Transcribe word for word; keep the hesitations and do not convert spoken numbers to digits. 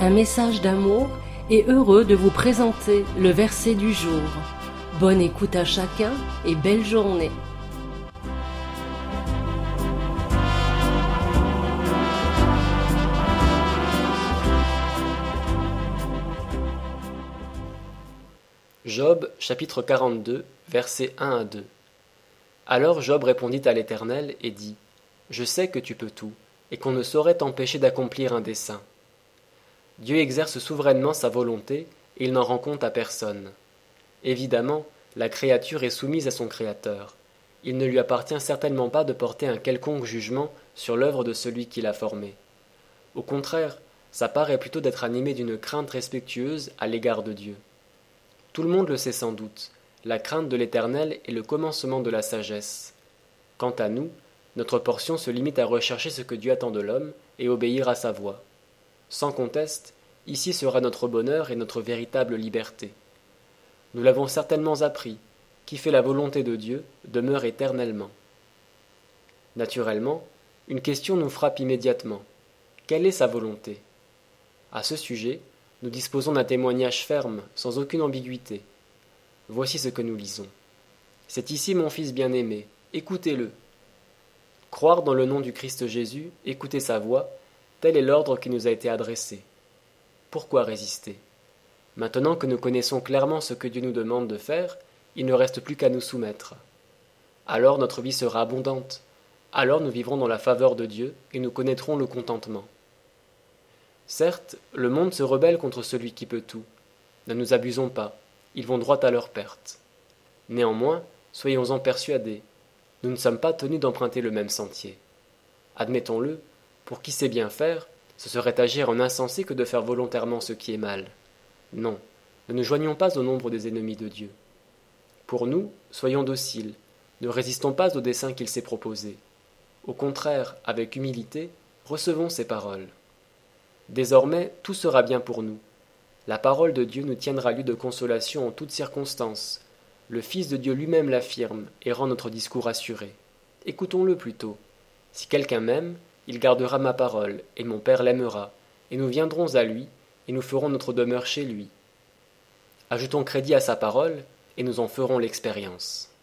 un message d'amour et heureux de vous présenter le verset du jour. Bonne écoute à chacun et belle journée. Job, chapitre quarante-deux, versets un à deux. Alors Job répondit à l'Éternel et dit : Je sais que tu peux tout, et qu'on ne saurait t'empêcher d'accomplir un dessein. Dieu exerce souverainement sa volonté, et il n'en rend compte à personne. Évidemment, la créature est soumise à son Créateur. Il ne lui appartient certainement pas de porter un quelconque jugement sur l'œuvre de celui qui l'a formée. Au contraire, sa part est plutôt d'être animée d'une crainte respectueuse à l'égard de Dieu. Tout le monde le sait sans doute, la crainte de l'Éternel est le commencement de la sagesse. Quant à nous, notre portion se limite à rechercher ce que Dieu attend de l'homme et obéir à sa voix. Sans conteste, ici sera notre bonheur et notre véritable liberté. Nous l'avons certainement appris, qui fait la volonté de Dieu demeure éternellement. Naturellement, une question nous frappe immédiatement. Quelle est sa volonté ? À ce sujet, nous disposons d'un témoignage ferme, sans aucune ambiguïté. Voici ce que nous lisons. C'est ici mon Fils bien-aimé, écoutez-le. Croire dans le nom du Christ Jésus, écouter sa voix, tel est l'ordre qui nous a été adressé. Pourquoi résister ? Maintenant que nous connaissons clairement ce que Dieu nous demande de faire, il ne reste plus qu'à nous soumettre. Alors notre vie sera abondante, alors nous vivrons dans la faveur de Dieu et nous connaîtrons le contentement. Certes, le monde se rebelle contre celui qui peut tout. Ne nous abusons pas, ils vont droit à leur perte. Néanmoins, soyons-en persuadés, nous ne sommes pas tenus d'emprunter le même sentier. Admettons-le, pour qui sait bien faire, ce serait agir en insensé que de faire volontairement ce qui est mal. Non, ne nous joignons pas au nombre des ennemis de Dieu. Pour nous, soyons dociles, ne résistons pas au dessein qu'il s'est proposé. Au contraire, avec humilité, recevons ses paroles. Désormais, tout sera bien pour nous. La parole de Dieu nous tiendra lieu de consolation en toutes circonstances. Le Fils de Dieu lui-même l'affirme et rend notre discours assuré. Écoutons-le plutôt. Si quelqu'un m'aime, il gardera ma parole, et mon Père l'aimera, et nous viendrons à lui, et nous ferons notre demeure chez lui. Ajoutons crédit à sa parole, et nous en ferons l'expérience.